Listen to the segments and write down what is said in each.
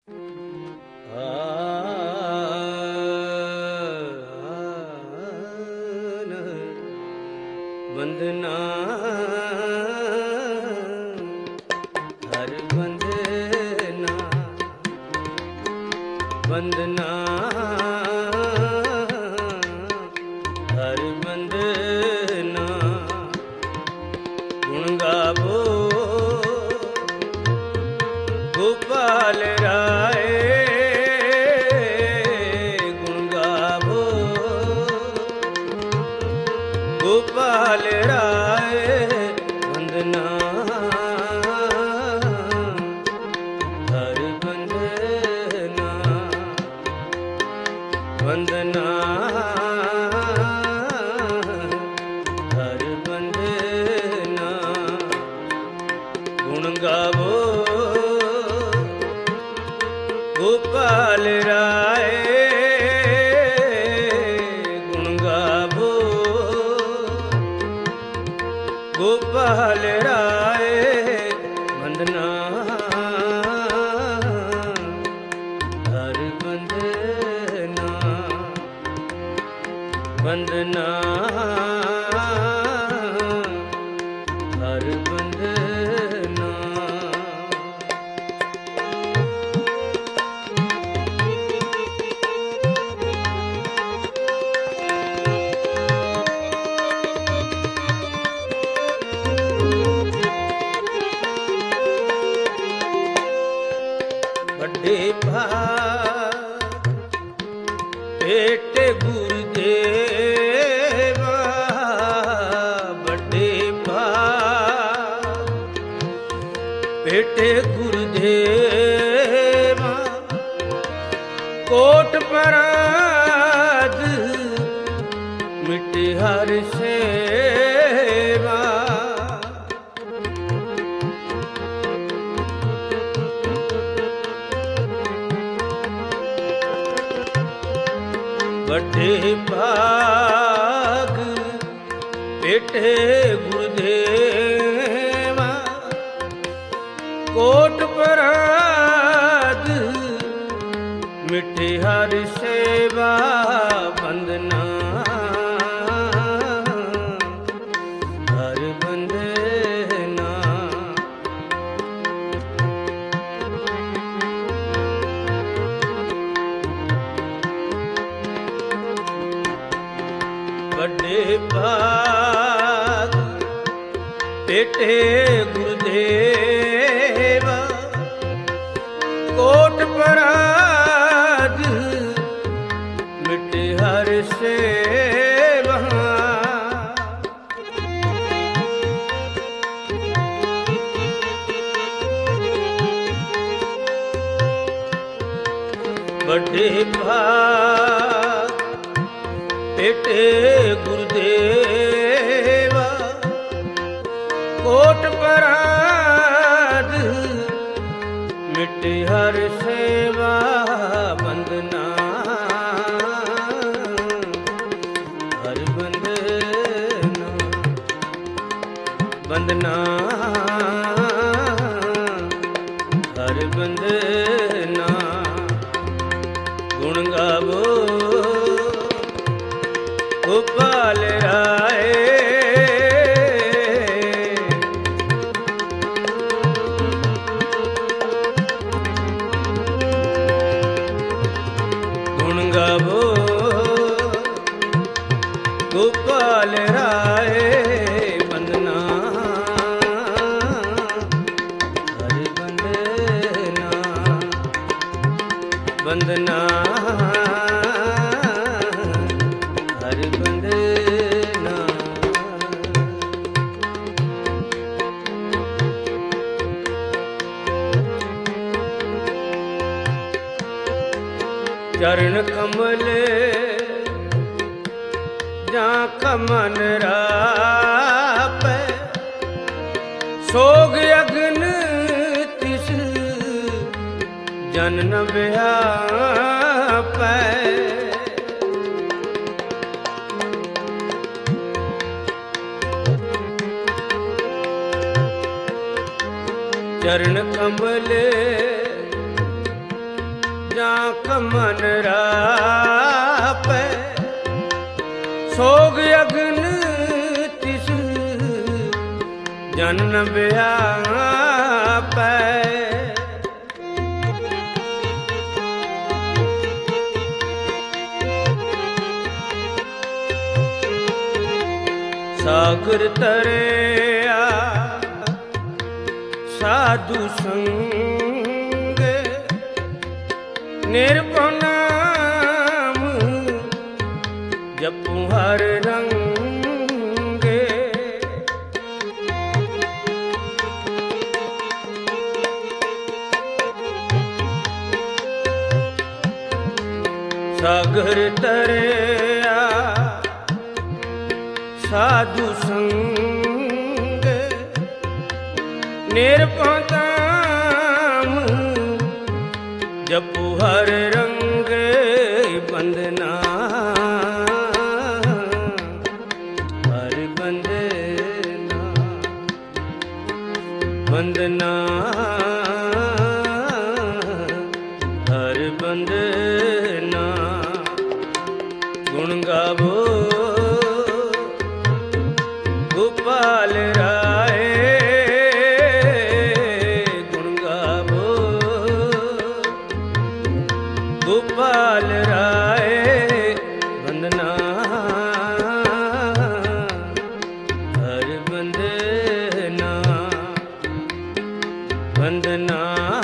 ਵੰਦਨਾ ਹਰ ਵੰਦਨਾ ਵੰਦਨਾ ਹਰ ਵੰਦਨਾ ਗੁਣ ਗਾਵੋ ਗੋਪਾਲ ਰਾਏ ਗੁਣ ਗਾਵੋ ਗੋਪਾਲ ਰਾਏ ਵੰਦਨਾ ਹਰ ਵੰਦਨਾ ਵੰਦਨਾ ਹਰ ਵੰਦਨਾ ਗੁਣ ਗਾਵੋ ਗੋਪਾਲ ਰਾਏ ਗੁਣ ਗਾਵੋ ਗੋਪਾਲ ਰਾਏ ਵੰਦਨਾ ਹਰ ਵੰਦਨਾ ਵੰਦਨਾ ਹਰ ਵੰਦਨਾ ਵੱਡੇ ਭਾਗ ਭੇਟ ਗੁਰਦੇਵਾ ਵੱਡੇ ਭਾਗ ਭੇਟ ਗੁਰਦੇਵਾ ਕੋਟ ਪਰਾਦ ਮਿਟੇ ਹਰ ਸੇਵਾ ਵੱਡੇ ਭਾਗ ਭੇਟੇ ਗੁਰਦੇਵਾ ਕੋਟ ਪਰਾਦ ਮਿਟੇ ਹਰ ਸੇਵਾ ਵੰਦਨਾ ਹਰ ਵੰਦਨਾ ਵੱਡੇ ਭਾਗ ਭੇਟੇ ਗੁਰਦੇਵਾ ਕੋਟ ਪਰਾਦ ਮਿਟੇ ਹਰ ਸੇਵਾ ਵੱਡੇ ਭਾਗ ਭੇਟੇ ਗੁਰਦੇਵਾ ਕੋਟ ਪਰਾਦ ਮਿਟੇ ਹਰ ਸੇਵਾ ਵੰਦਨਾ ਹਰ ਵੰਦਨਾ ਵੰਦਨਾ ਹਰ ਵੰਦਨਾ ਗੁਣ ਗਾਵੋ ਗੋਪਾਲ ਰਾਏ ਗੁਣ ਗਾਵੋ ਗੋਪਾਲ ਰਾਏ ਵੰਦਨਾ ਹਰ ਵੰਦਨਾ ਵੰਦਨਾ ਹਰ ਵੰਦਨਾ ਚਰਨ ਕਮਲ ਜਾਂ ਕਮਨ ਰਾਪੈ ਸੋਗ ਅਗਨ ਤਿਸ ਜਨ ਨ ਵਿਆਪੈ ਚਰਨ ਕਮਲ ਕਮਨ ਰਾਪੈ ਸੋਗ ਅਗਨ ਤਿਸ ਜਨ ਨ ਵਿਆਪੈ ਸਾਗਰ ਤਰਿਆ ਸਾਧੂ ਸੰਗ ਨਿਰਭਉ ਨਾਮ ਜਪੁ ਹਰ ਰੰਗੇ ਸਾਗਰ ਤਰਿਆ ਸਾਧੂ ਸੰਗ ਨਿਰਭਉ ਨਾਮ ਜਪੁ ਹਰ ਰੰਗੇ ਬੰਦਨਾ ਹਰ ਬੰਦਨਾ ਬੰਦਨਾ ਹਰ ਬੰਦਨਾ ਗੁਣ ਗਾਵੋ ਗੋਪਾਲ ਰਾਏ ਗੁਣ ਗਾਵੋ ਗੋਪਾਲ ਰਾਏ ਬੰਦਨਾ ਹਰ ਬੰਦਨਾ ਬੰਦਨਾ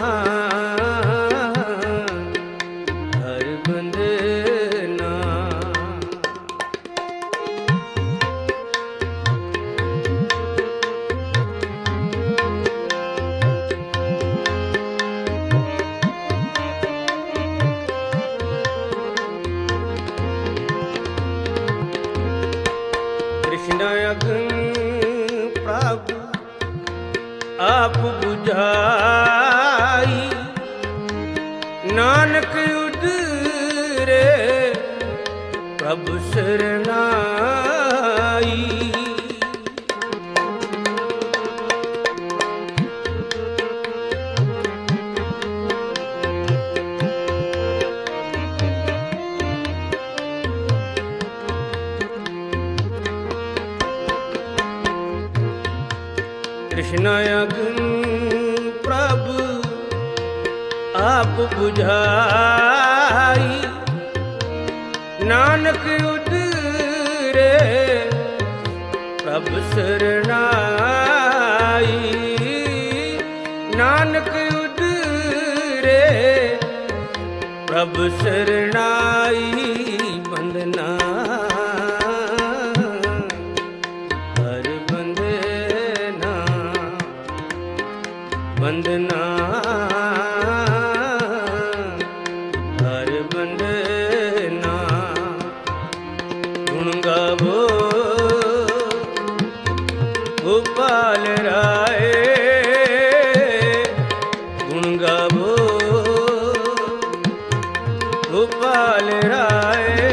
ਹਰ ਬੰਦਨਾ कृष्ण अग्न प्रभु आप बुझाई नानक उदरे प्रभु शरणाई कृष्ण अग्न प्रभु आप बुझाई नानक उदरे प्रभु शरणाई नानक उदरे प्रभु शरणाई बंदना बंदना हर बंदना गुण गावो गोपाल राय गुण गावो गोपाल राय